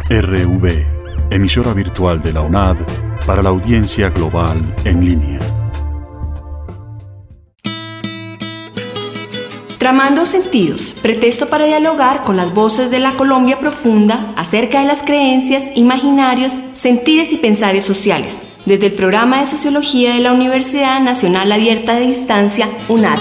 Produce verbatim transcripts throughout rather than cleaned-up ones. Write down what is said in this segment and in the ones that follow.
R V, emisora virtual de la UNAD para la audiencia global en línea. Tramando Sentidos, pretexto para dialogar con las voces de la Colombia profunda acerca de las creencias, imaginarios, sentires y pensares sociales, desde el programa de Sociología de la Universidad Nacional Abierta de Distancia, UNAD.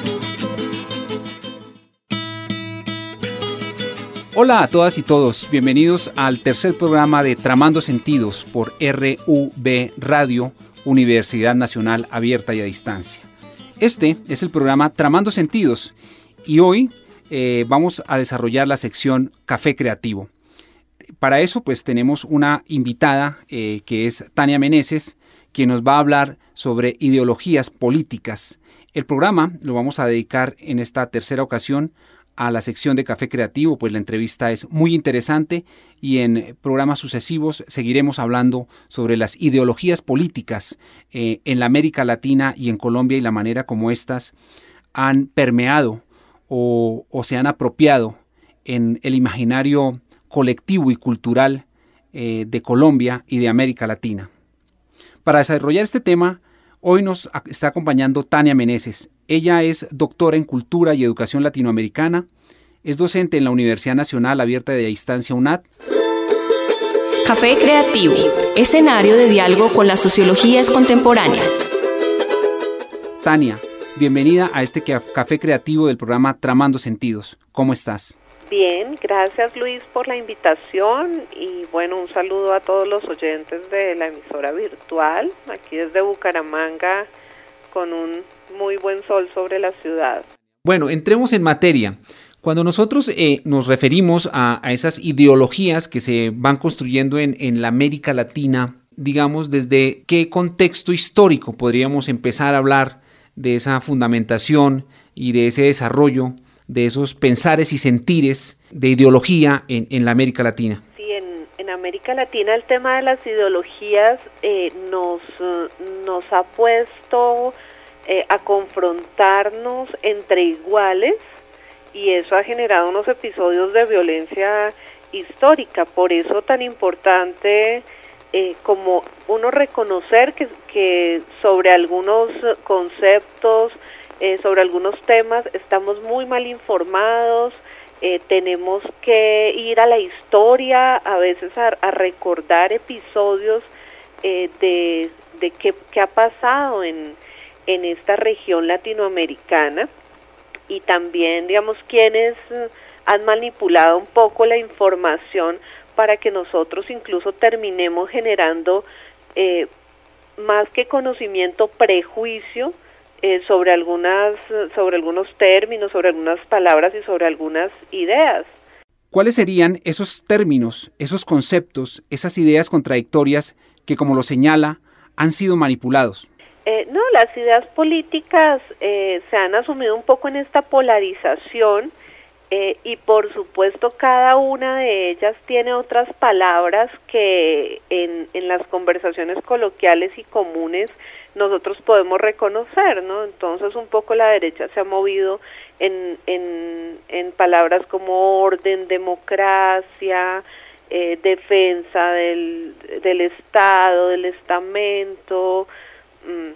Hola a todas y todos, bienvenidos al tercer programa de Tramando Sentidos por R V Radio, Universidad Nacional Abierta y a Distancia. Este es el programa Tramando Sentidos y hoy eh, vamos a desarrollar la sección Café Creativo. Para eso pues tenemos una invitada eh, que es Tania Meneses, quien nos va a hablar sobre ideologías políticas. El programa lo vamos a dedicar en esta tercera ocasión a la sección de Café Creativo, pues la entrevista es muy interesante y en programas sucesivos seguiremos hablando sobre las ideologías políticas eh, en la América Latina y en Colombia y la manera como éstas han permeado o, o se han apropiado en el imaginario colectivo y cultural eh, de Colombia y de América Latina. Para desarrollar este tema, hoy nos está acompañando Tania Meneses. Ella es doctora en Cultura y Educación Latinoamericana, es docente en la Universidad Nacional Abierta de Distancia UNAD. Café Creativo, escenario de diálogo con las sociologías contemporáneas. Tania, bienvenida a este Café Creativo del programa Tramando Sentidos. ¿Cómo estás? Bien, gracias Luis por la invitación y bueno, un saludo a todos los oyentes de la emisora virtual, aquí desde Bucaramanga con un muy buen sol sobre la ciudad. Bueno, entremos en materia. Cuando nosotros eh, nos referimos a, a esas ideologías que se van construyendo en, en la América Latina, digamos, ¿desde qué contexto histórico podríamos empezar a hablar de esa fundamentación y de ese desarrollo de esos pensares y sentires de ideología en, en la América Latina? Sí, en, en América Latina el tema de las ideologías eh, nos, nos ha puesto eh, a confrontarnos entre iguales y eso ha generado unos episodios de violencia histórica. Por eso tan importante eh, como uno reconocer que, que sobre algunos conceptos, Eh, sobre algunos temas estamos muy mal informados, eh, tenemos que ir a la historia, a veces a, a recordar episodios eh, de, de qué, qué ha pasado en, en esta región latinoamericana y también, digamos, quienes han manipulado un poco la información para que nosotros incluso terminemos generando eh, más que conocimiento, prejuicio, Eh, sobre algunas, sobre algunos términos, sobre algunas palabras y sobre algunas ideas. ¿Cuáles serían esos términos, esos conceptos, esas ideas contradictorias que, como lo señala, han sido manipulados? Eh, no, las ideas políticas eh, se han asumido un poco en esta polarización eh, y por supuesto cada una de ellas tiene otras palabras que en, en las conversaciones coloquiales y comunes nosotros podemos reconocer, ¿no? Entonces un poco la derecha se ha movido en, en, en palabras como orden, democracia, eh, defensa del, del Estado, del estamento, mmm.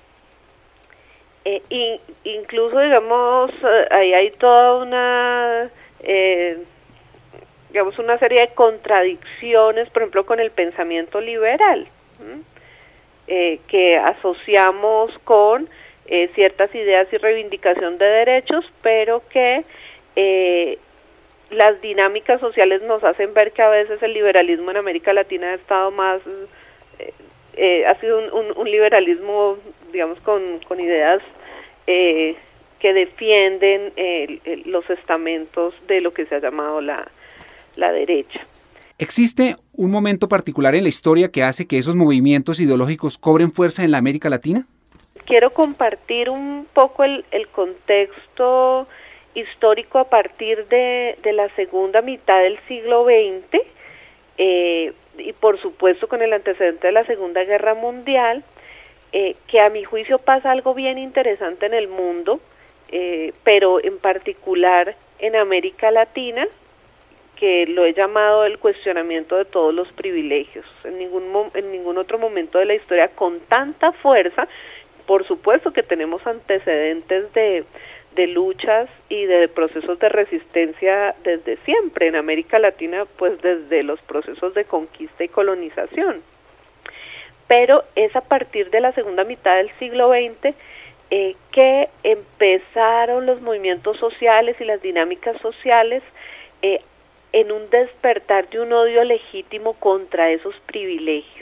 Eh, in, incluso, digamos, eh, ahí hay toda una, eh, digamos, una serie de contradicciones, por ejemplo, con el pensamiento liberal, ¿m? Eh, que asociamos con eh, ciertas ideas y reivindicación de derechos, pero que eh, las dinámicas sociales nos hacen ver que a veces el liberalismo en América Latina ha estado más, eh, eh, ha sido un, un, un liberalismo, digamos, con, con ideas eh, que defienden eh, los estamentos de lo que se ha llamado la, la derecha. ¿Existe un momento particular en la historia que hace que esos movimientos ideológicos cobren fuerza en la América Latina? Quiero compartir un poco el, el contexto histórico a partir de, de la segunda mitad del siglo veinte eh, y por supuesto con el antecedente de la Segunda Guerra Mundial, eh, que a mi juicio pasa algo bien interesante en el mundo, eh, pero en particular en América Latina, que lo he llamado el cuestionamiento de todos los privilegios. En ningún, en ningún otro momento de la historia con tanta fuerza. Por supuesto que tenemos antecedentes de, de luchas y de procesos de resistencia desde siempre en América Latina, pues desde los procesos de conquista y colonización. Pero es a partir de la segunda mitad del siglo veinte eh, que empezaron los movimientos sociales y las dinámicas sociales eh, en un despertar de un odio legítimo contra esos privilegios,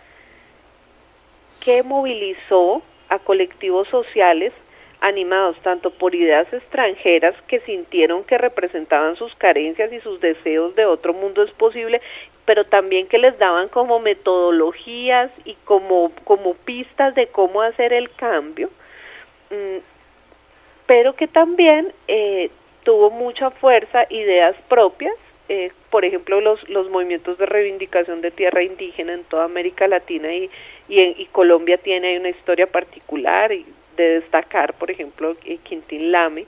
que movilizó a colectivos sociales animados tanto por ideas extranjeras que sintieron que representaban sus carencias y sus deseos de otro mundo es posible, pero también que les daban como metodologías y como, como pistas de cómo hacer el cambio, mm, pero que también eh, tuvo mucha fuerza ideas propias. Eh, por ejemplo, los, los movimientos de reivindicación de tierra indígena en toda América Latina y, y, en, y Colombia tiene ahí una historia particular y de destacar, por ejemplo, eh, Quintín Lame.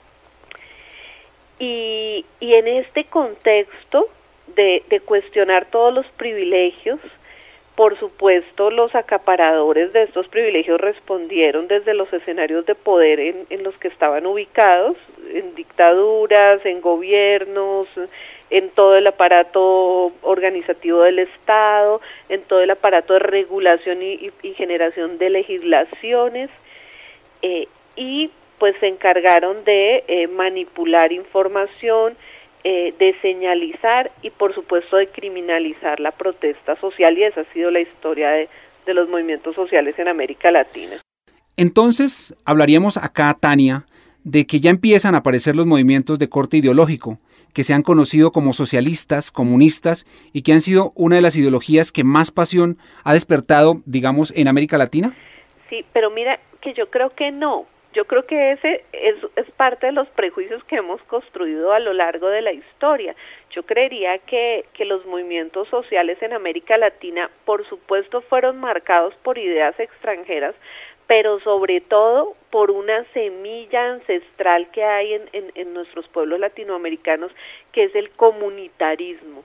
Y, y en este contexto de, de cuestionar todos los privilegios, por supuesto, los acaparadores de estos privilegios respondieron desde los escenarios de poder en, en los que estaban ubicados, en dictaduras, en gobiernos, en todo el aparato organizativo del Estado, en todo el aparato de regulación y, y, y generación de legislaciones, eh, y pues se encargaron de eh, manipular información, eh, de señalizar y por supuesto de criminalizar la protesta social, y esa ha sido la historia de, de los movimientos sociales en América Latina. Entonces, hablaríamos acá, Tania, de que ya empiezan a aparecer los movimientos de corte ideológico, que se han conocido como socialistas, comunistas, y que han sido una de las ideologías que más pasión ha despertado, digamos, en América Latina. Sí, pero mira que yo creo que no. Yo creo que ese es, es parte de los prejuicios que hemos construido a lo largo de la historia. Yo creería que, que los movimientos sociales en América Latina, por supuesto, fueron marcados por ideas extranjeras, pero sobre todo por una semilla ancestral que hay en, en, en nuestros pueblos latinoamericanos, que es el comunitarismo.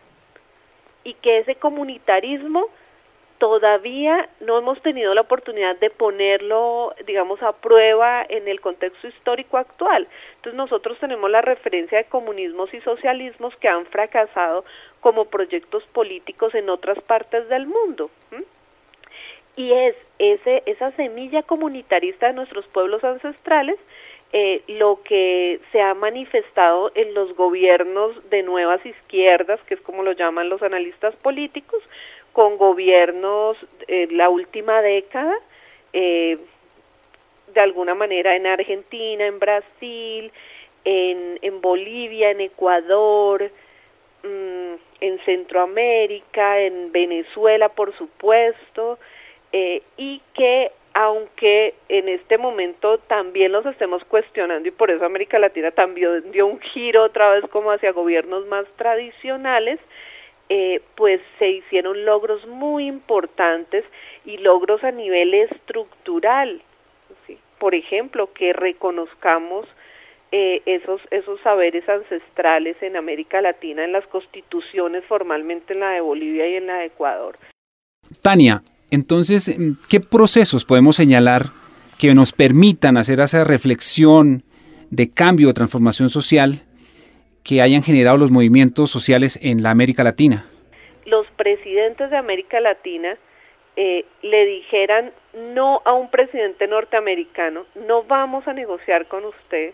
Y que ese comunitarismo todavía no hemos tenido la oportunidad de ponerlo, digamos, a prueba en el contexto histórico actual. Entonces nosotros tenemos la referencia de comunismos y socialismos que han fracasado como proyectos políticos en otras partes del mundo. ¿Mm? Y es ese, esa semilla comunitarista de nuestros pueblos ancestrales eh, lo que se ha manifestado en los gobiernos de nuevas izquierdas, que es como lo llaman los analistas políticos, con gobiernos eh, la última década, eh, de alguna manera en Argentina, en Brasil, en, en Bolivia, en Ecuador, mmm, en Centroamérica, en Venezuela, por supuesto, eh, y que aunque en este momento también los estemos cuestionando, y por eso América Latina también dio un giro otra vez como hacia gobiernos más tradicionales, eh, pues se hicieron logros muy importantes y logros a nivel estructural, ¿sí? Por ejemplo, que reconozcamos eh, esos, esos saberes ancestrales en América Latina, en las constituciones, formalmente en la de Bolivia y en la de Ecuador. Tania, entonces, ¿qué procesos podemos señalar que nos permitan hacer esa reflexión de cambio o transformación social que hayan generado los movimientos sociales en la América Latina? Los presidentes de América Latina eh, le dijeran no a un presidente norteamericano: no vamos a negociar con usted,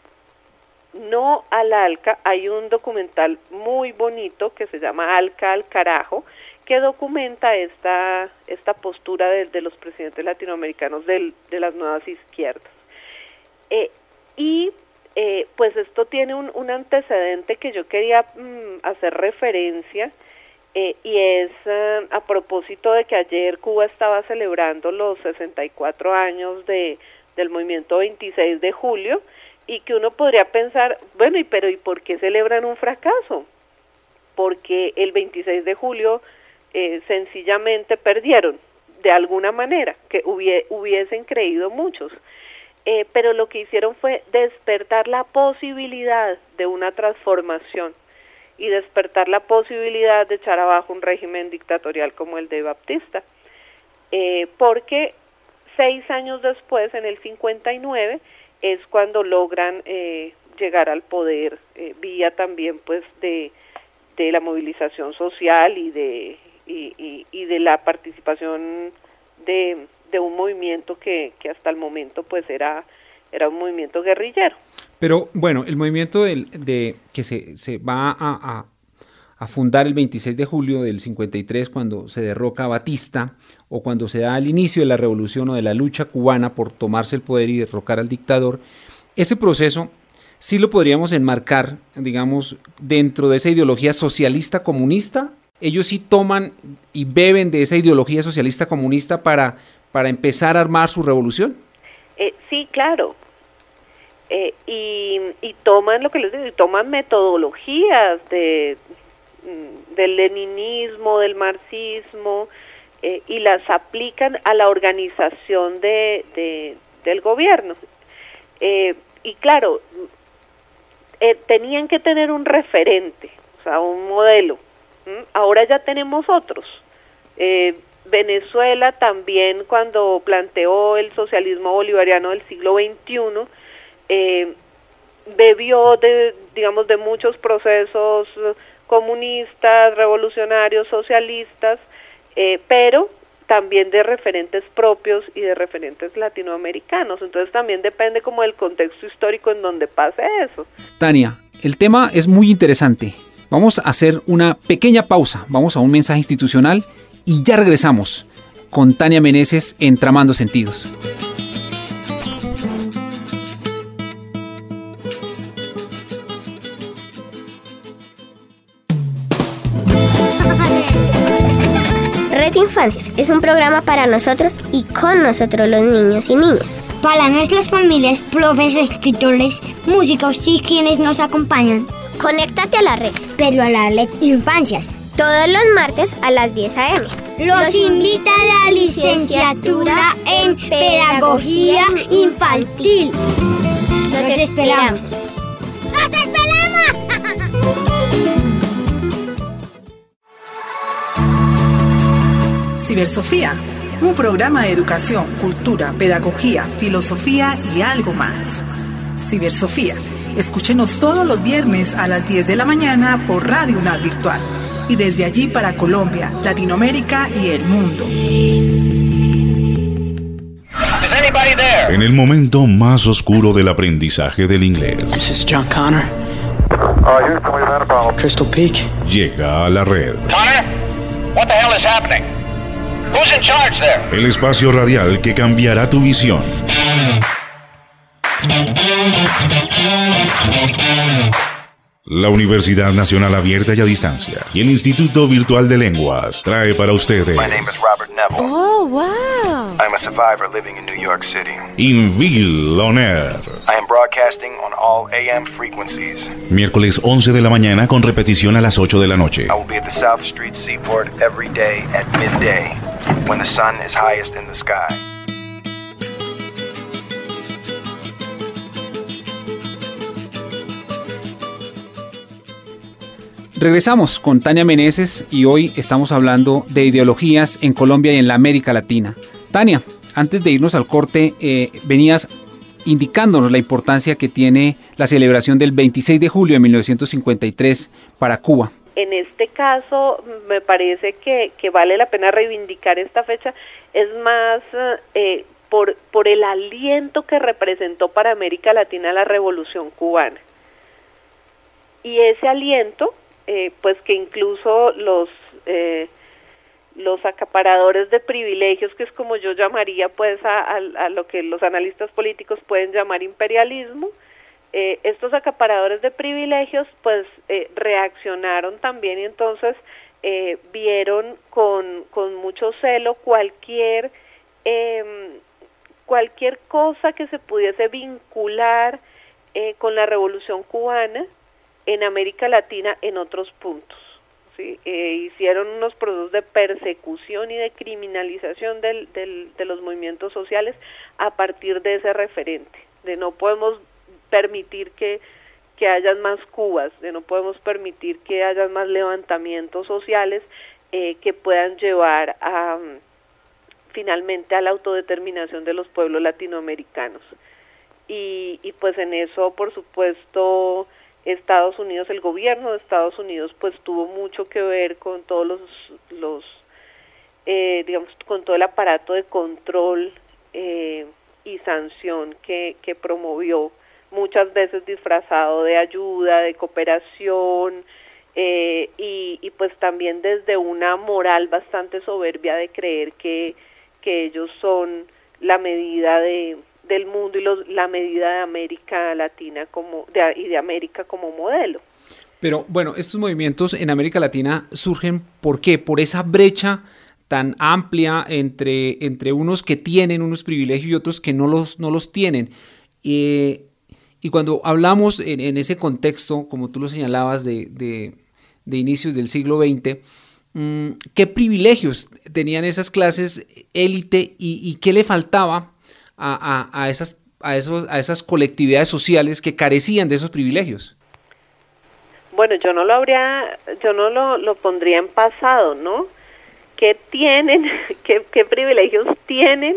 no al ALCA. Hay un documental muy bonito que se llama ALCA al carajo, que documenta esta esta postura de, de los presidentes latinoamericanos del, de las nuevas izquierdas. Eh, y eh, pues esto tiene un, un antecedente que yo quería mm, hacer referencia, eh, y es uh, a propósito de que ayer Cuba estaba celebrando los sesenta y cuatro años de del movimiento veintiséis de julio, y que uno podría pensar, bueno, y pero ¿y por qué celebran un fracaso? Porque el veintiséis de julio Eh, sencillamente perdieron, de alguna manera, que hubie, hubiesen creído muchos, eh, pero lo que hicieron fue despertar la posibilidad de una transformación, y despertar la posibilidad de echar abajo un régimen dictatorial como el de Baptista. Eh, porque seis años después, en el cincuenta y nueve, es cuando logran eh, llegar al poder, eh, vía también pues de, de la movilización social y de, y, y, y de la participación de, de un movimiento que, que hasta el momento pues era, era un movimiento guerrillero. Pero bueno, el movimiento del, de que se, se va a, a, a fundar el veintiséis de julio del cincuenta y tres, cuando se derroca a Batista, o cuando se da el inicio de la revolución o de la lucha cubana por tomarse el poder y derrocar al dictador, ese proceso sí lo podríamos enmarcar, digamos, dentro de esa ideología socialista comunista. Ellos sí toman y beben de esa ideología socialista comunista para, para empezar a armar su revolución. Eh, sí, claro. Eh, y, y toman lo que les digo, y toman metodologías de, del leninismo, del marxismo, eh, y las aplican a la organización de, de del gobierno. Eh, y claro, eh, tenían que tener un referente, o sea, un modelo. ¿Mm? Ahora ya tenemos otros. Eh, Venezuela también, cuando planteó el socialismo bolivariano del siglo veintiuno, Eh, bebió de, digamos, de muchos procesos comunistas, revolucionarios, socialistas, eh, pero también de referentes propios y de referentes latinoamericanos. Entonces también depende como del contexto histórico en donde pase eso. Tania, el tema es muy interesante. Vamos a hacer una pequeña pausa, vamos a un mensaje institucional y ya regresamos con Tania Meneses en Tramando Sentidos. Red Infancias es un programa para nosotros y con nosotros los niños y niñas. Para nuestras familias, profes, escritores, músicos y quienes nos acompañan. Conéctate a la red. Pero a la Red Infancias. Todos los martes a las diez a eme Los, los invita a la licenciatura en Pedagogía Infantil. Los, los esperamos. ¡Los esperamos! Cibersofía, un programa de educación, cultura, pedagogía, filosofía y algo más. Cibersofía, escúchenos todos los viernes a las diez de la mañana por Radio UNAD Virtual y desde allí para Colombia, Latinoamérica y el mundo. En el momento más oscuro del aprendizaje del inglés, This is John Connor. Uh, Houston, we've had a problem. Crystal Peak. llega a la red. Connor, what the hell is happening? Who's in charge there? El espacio radial que cambiará tu visión. La Universidad Nacional Abierta y a Distancia y el Instituto Virtual de Lenguas trae para ustedes My name is Robert Neville. Oh, wow. I'm a survivor living in New York City. Invil On Air. I am broadcasting on all A M frequencies. Miércoles once de la mañana con repetición a las ocho de la noche. I will be at the South Street Seaport every day at midday when the sun is highest in the sky. Regresamos con Tania Meneses y hoy estamos hablando de ideologías en Colombia y en la América Latina. Tania, antes de irnos al corte, eh, venías indicándonos la importancia que tiene la celebración del veintiséis de julio de mil novecientos cincuenta y tres para Cuba. En este caso, me parece que, que vale la pena reivindicar esta fecha, es más eh, por, por el aliento que representó para América Latina la Revolución Cubana. Y ese aliento, Eh, pues que incluso los eh, los acaparadores de privilegios, que es como yo llamaría pues a, a, a lo que los analistas políticos pueden llamar imperialismo, eh, estos acaparadores de privilegios pues eh, reaccionaron también y entonces eh, vieron con, con mucho celo cualquier eh, cualquier cosa que se pudiese vincular eh, con la Revolución Cubana en América Latina en otros puntos, ¿sí? Eh, hicieron unos procesos de persecución y de criminalización del, del, de los movimientos sociales a partir de ese referente, de no podemos permitir que, que hayan más Cubas, de no podemos permitir que hayan más levantamientos sociales eh, que puedan llevar a finalmente a la autodeterminación de los pueblos latinoamericanos. Y, y pues en eso, por supuesto, Estados Unidos, el gobierno de Estados Unidos, pues tuvo mucho que ver con todos los, los eh, digamos, con todo el aparato de control eh, y sanción que, que promovió, muchas veces disfrazado de ayuda, de cooperación, eh, y, y pues también desde una moral bastante soberbia de creer que, que ellos son la medida de del mundo y los, la medida de América Latina como de, y de América como modelo. Pero bueno, estos movimientos en América Latina surgen ¿por qué? Por esa brecha tan amplia entre, entre unos que tienen unos privilegios y otros que no los, no los tienen. Eh, y cuando hablamos en, en ese contexto, como tú lo señalabas, de, de, de inicios del siglo veinte, mmm, ¿qué privilegios tenían esas clases élite y, y qué le faltaba A, a, a, esas, a, esos, a esas colectividades sociales que carecían de esos privilegios? Bueno, yo no lo habría, yo no lo, lo pondría en pasado, ¿no? ¿Qué tienen, qué, qué privilegios tienen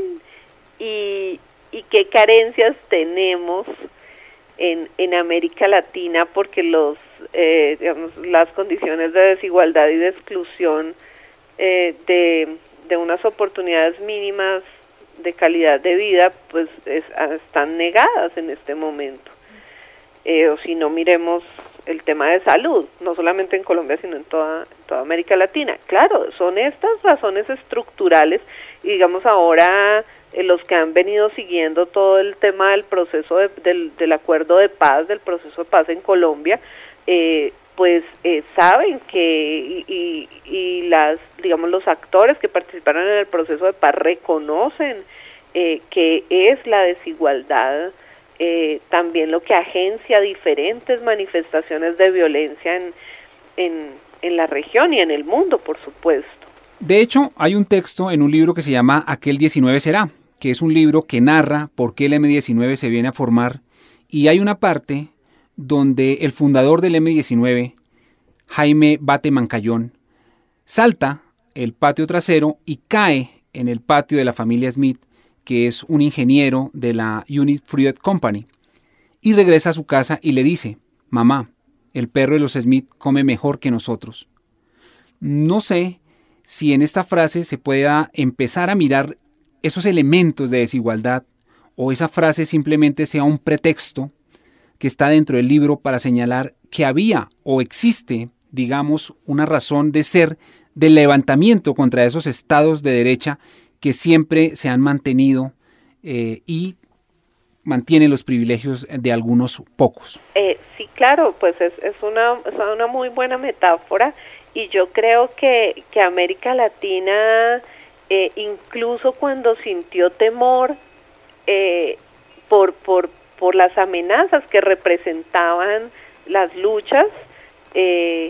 y, y qué carencias tenemos en, en América Latina? Porque los, eh, digamos, las condiciones de desigualdad y de exclusión eh, de, de unas oportunidades mínimas de calidad de vida, pues es, están negadas en este momento. Eh, o si no, miremos el tema de salud, no solamente en Colombia, sino en toda, en toda América Latina. Claro, son estas razones estructurales, y digamos ahora eh, los que han venido siguiendo todo el tema del proceso de, del, del acuerdo de paz, del proceso de paz en Colombia, eh, pues eh, saben que y, y, y las digamos los actores que participaron en el proceso de paz reconocen eh, que es la desigualdad eh, también lo que agencia diferentes manifestaciones de violencia en, en, en la región y en el mundo, por supuesto. De hecho, hay un texto en un libro que se llama Aquel diecinueve será, que es un libro que narra por qué el eme diecinueve se viene a formar, y hay una parte donde el fundador del eme diecinueve, Jaime Bate Mancayón, salta el patio trasero y cae en el patio de la familia Smith, que es un ingeniero de la Unit Fruit Company, y regresa a su casa y le dice: mamá, el perro de los Smith come mejor que nosotros. No sé si en esta frase se pueda empezar a mirar esos elementos de desigualdad, o esa frase simplemente sea un pretexto que está dentro del libro para señalar que había o existe, digamos, una razón de ser del levantamiento contra esos estados de derecha que siempre se han mantenido eh, y mantienen los privilegios de algunos pocos. Eh, sí, claro, pues es, es, una, es una muy buena metáfora, y yo creo que, que América Latina, eh, incluso cuando sintió temor eh, por, por por las amenazas que representaban las luchas, eh,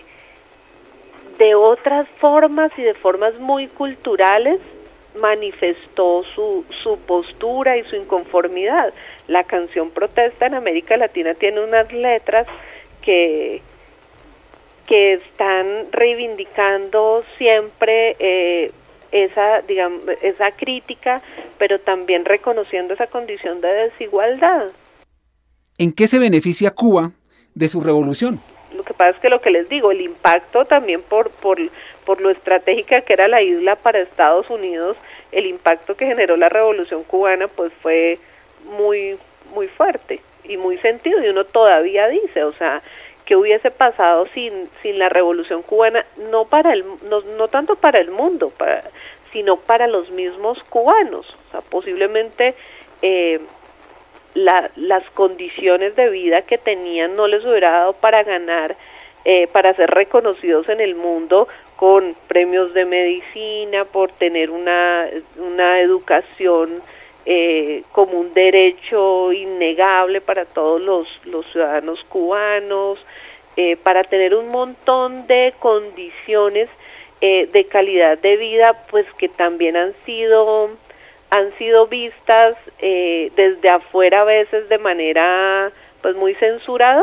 de otras formas y de formas muy culturales, manifestó su, su postura y su inconformidad. La canción protesta en América Latina tiene unas letras que, que están reivindicando siempre eh, esa, digamos, esa crítica, pero también reconociendo esa condición de desigualdad. ¿En qué se beneficia Cuba de su revolución? Lo que pasa es que lo que les digo, el impacto también por, por, por lo estratégica que era la isla para Estados Unidos, el impacto que generó la revolución cubana, pues fue muy, muy fuerte y muy sentido, y uno todavía dice, o sea, ¿qué hubiese pasado sin, sin la revolución cubana? No para el, no, no tanto para el mundo, para, sino para los mismos cubanos. O sea, posiblemente eh, La, las condiciones de vida que tenían no les hubiera dado para ganar, eh, para ser reconocidos en el mundo con premios de medicina, por tener una, una educación eh, como un derecho innegable para todos los, los ciudadanos cubanos, eh, para tener un montón de condiciones eh, de calidad de vida, pues que también han sido... han sido vistas eh, desde afuera a veces de manera pues muy censuradora.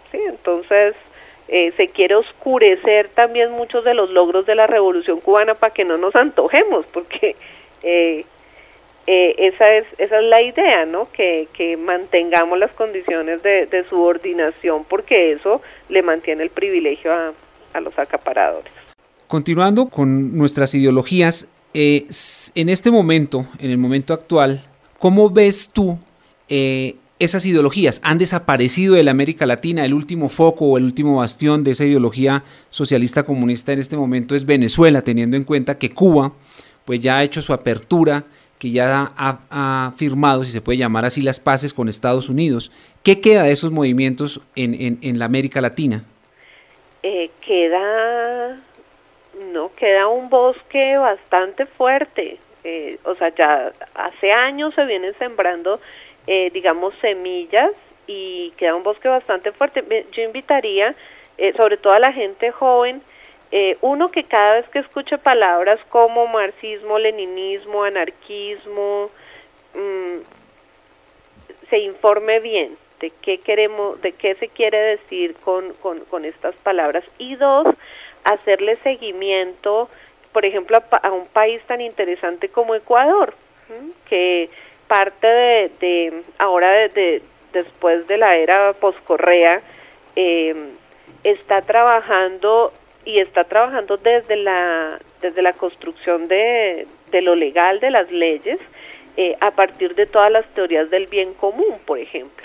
¿sí? Entonces eh, se quiere oscurecer también muchos de los logros de la Revolución Cubana para que no nos antojemos, porque eh, eh, esa es esa es la idea, ¿no? Que, que mantengamos las condiciones de, de subordinación, porque eso le mantiene el privilegio a, a los acaparadores. Continuando con nuestras ideologías, eh, en este momento, en el momento actual, ¿cómo ves tú eh, esas ideologías? ¿Han desaparecido de la América Latina? El último foco o el último bastión de esa ideología socialista comunista en este momento es Venezuela, teniendo en cuenta que Cuba pues ya ha hecho su apertura, que ya ha, ha firmado, si se puede llamar así, las paces con Estados Unidos. ¿Qué queda de esos movimientos en, en, en la América Latina? Eh, queda, no, queda un bosque bastante fuerte. Eh, o sea, ya hace años se vienen sembrando, eh, digamos, semillas, y queda un bosque bastante fuerte. Yo invitaría, eh, sobre todo a la gente joven, eh, uno, que cada vez que escuche palabras como marxismo, leninismo, anarquismo, mmm, se informe bien de qué queremos, de qué se quiere decir con, con, con estas palabras. Y dos, hacerle seguimiento, por ejemplo, a, a un país tan interesante como Ecuador, ¿sí? Que parte de, de ahora de, de después de la era poscorrea eh, está trabajando y está trabajando desde la desde la construcción de, de lo legal, de las leyes, eh, a partir de todas las teorías del bien común, por ejemplo.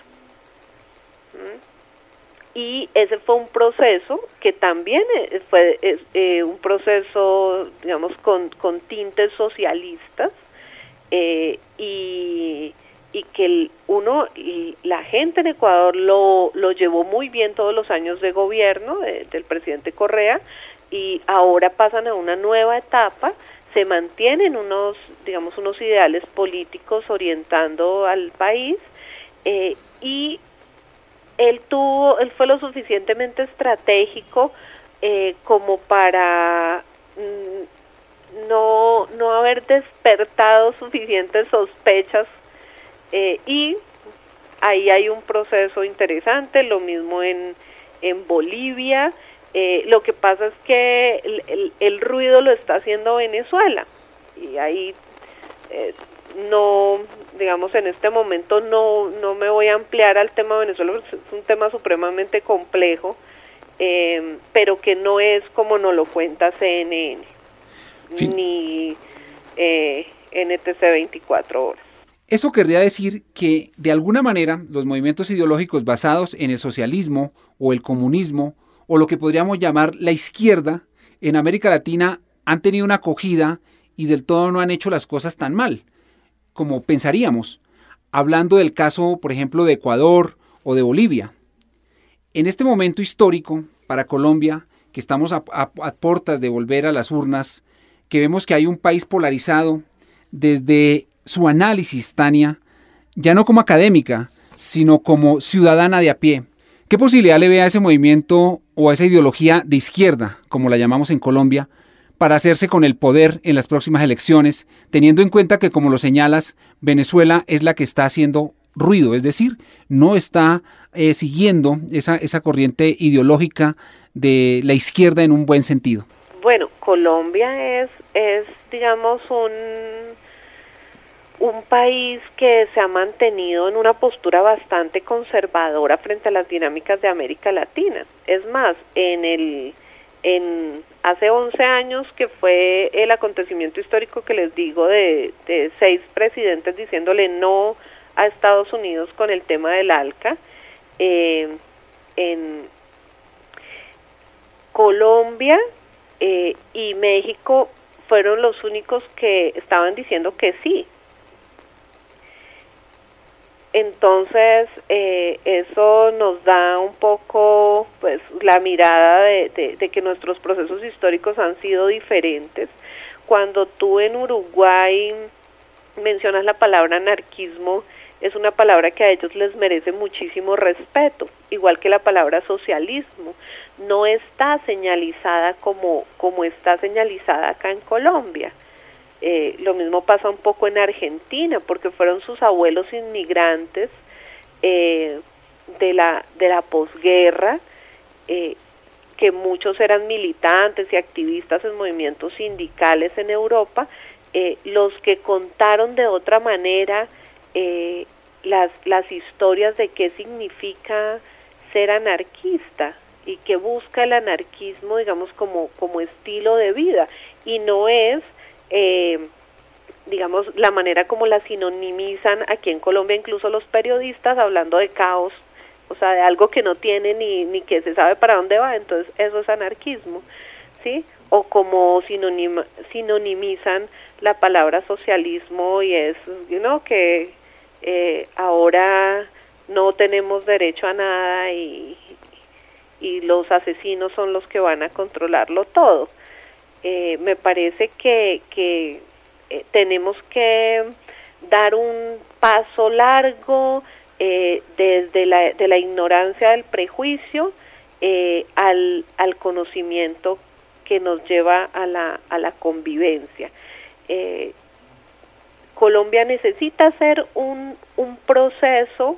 ¿Mm? Y ese fue un proceso que también fue es, eh, un proceso, digamos, con, con tintes socialistas, eh, y, y que el, uno, y la gente en Ecuador lo, lo llevó muy bien todos los años de gobierno de, del presidente Correa, y ahora pasan a una nueva etapa, se mantienen unos, digamos, unos ideales políticos orientando al país, eh, y él tuvo, él fue lo suficientemente estratégico eh, como para mm, no, no haber despertado suficientes sospechas, eh, y ahí hay un proceso interesante, lo mismo en, en Bolivia. Eh, lo que pasa es que el, el, el ruido lo está haciendo Venezuela, y ahí eh, no, digamos, en este momento no, no me voy a ampliar al tema de Venezuela, porque es un tema supremamente complejo, eh, pero que no es como nos lo cuenta C N N, sí, ni eh, N T C veinticuatro horas. Eso querría decir que, de alguna manera, los movimientos ideológicos basados en el socialismo o el comunismo, o lo que podríamos llamar la izquierda, en América Latina han tenido una acogida y del todo no han hecho las cosas tan mal como pensaríamos, hablando del caso, por ejemplo, de Ecuador o de Bolivia. En este momento histórico para Colombia, que estamos a, a, a puertas de volver a las urnas, que vemos que hay un país polarizado, desde su análisis, Tania, ya no como académica, sino como ciudadana de a pie, ¿qué posibilidad le ve a ese movimiento o a esa ideología de izquierda, como la llamamos en Colombia, para hacerse con el poder en las próximas elecciones, teniendo en cuenta que, como lo señalas, Venezuela es la que está haciendo ruido, es decir, no está eh, siguiendo esa, esa corriente ideológica de la izquierda en un buen sentido? Bueno, Colombia es, es digamos, un... un país que se ha mantenido en una postura bastante conservadora frente a las dinámicas de América Latina. Es más, en el en hace once años, que fue el acontecimiento histórico que les digo de, de seis presidentes diciéndole no a Estados Unidos con el tema del ALCA, eh, en Colombia eh, y México fueron los únicos que estaban diciendo que sí. Entonces, eh, eso nos da un poco, pues, la mirada de, de, de que nuestros procesos históricos han sido diferentes. Cuando tú en Uruguay mencionas la palabra anarquismo, es una palabra que a ellos les merece muchísimo respeto, igual que la palabra socialismo. No está señalizada como, como está señalizada acá en Colombia. Eh, lo mismo pasa un poco en Argentina, porque fueron sus abuelos inmigrantes, eh, de la, de la posguerra, eh, que muchos eran militantes y activistas en movimientos sindicales en Europa, eh, los que contaron de otra manera eh, las, las historias de qué significa ser anarquista y qué busca el anarquismo, digamos, como, como estilo de vida, y no es, eh, digamos, la manera como la sinonimizan aquí en Colombia incluso los periodistas, hablando de caos, o sea, de algo que no tiene ni, ni que se sabe para dónde va, entonces eso es anarquismo, ¿sí? O como sinonima, sinonimizan la palabra socialismo y es, you know, que eh, ahora no tenemos derecho a nada y, y los asesinos son los que van a controlarlo todo. Eh, me parece que, que eh, tenemos que dar un paso largo Eh, desde la, de la ignorancia del prejuicio eh, al, al conocimiento que nos lleva a la, a la convivencia. Eh, Colombia necesita hacer un, un proceso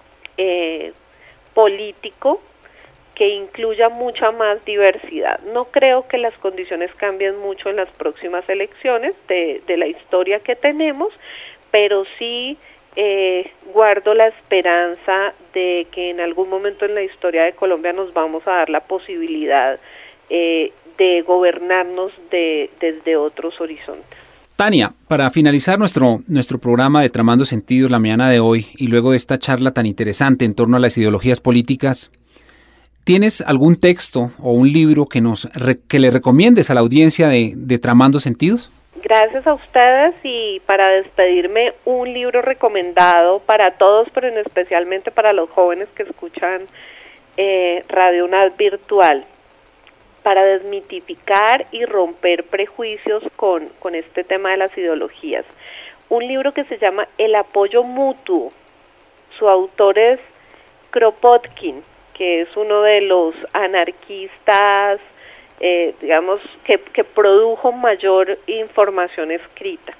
eh, político que incluya mucha más diversidad. No creo que las condiciones cambien mucho en las próximas elecciones de, de la historia que tenemos, pero sí Eh, guardo la esperanza de que en algún momento en la historia de Colombia nos vamos a dar la posibilidad eh, de gobernarnos de, desde otros horizontes. Tania, para finalizar nuestro, nuestro programa de Tramando Sentidos la mañana de hoy y luego de esta charla tan interesante en torno a las ideologías políticas, ¿tienes algún texto o un libro que, nos, que le recomiendes a la audiencia de, de Tramando Sentidos? Gracias a ustedes, y para despedirme, un libro recomendado para todos, pero en especialmente para los jóvenes que escuchan eh, Radio UNAD Virtual, para desmitificar y romper prejuicios con, con este tema de las ideologías. Un libro que se llama El apoyo mutuo. Su autor es Kropotkin, que es uno de los anarquistas Eh, digamos, que, que produjo mayor información escrita.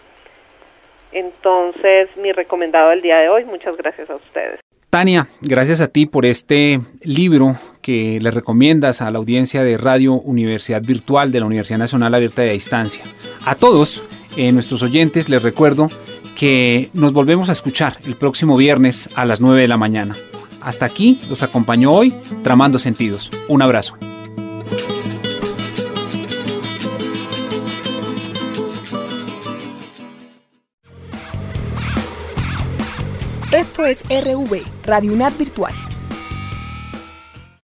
Entonces, mi recomendado del día de hoy. Muchas gracias a ustedes. Tania, gracias a ti por este libro que le recomiendas a la audiencia de Radio Universidad Virtual de la Universidad Nacional Abierta y a Distancia. A todos eh, nuestros oyentes les recuerdo que nos volvemos a escuchar el próximo viernes a las nueve de la mañana. Hasta aquí los acompañó hoy Tramando Sentidos. Un abrazo. Esto es R V, Radio UNAD Virtual.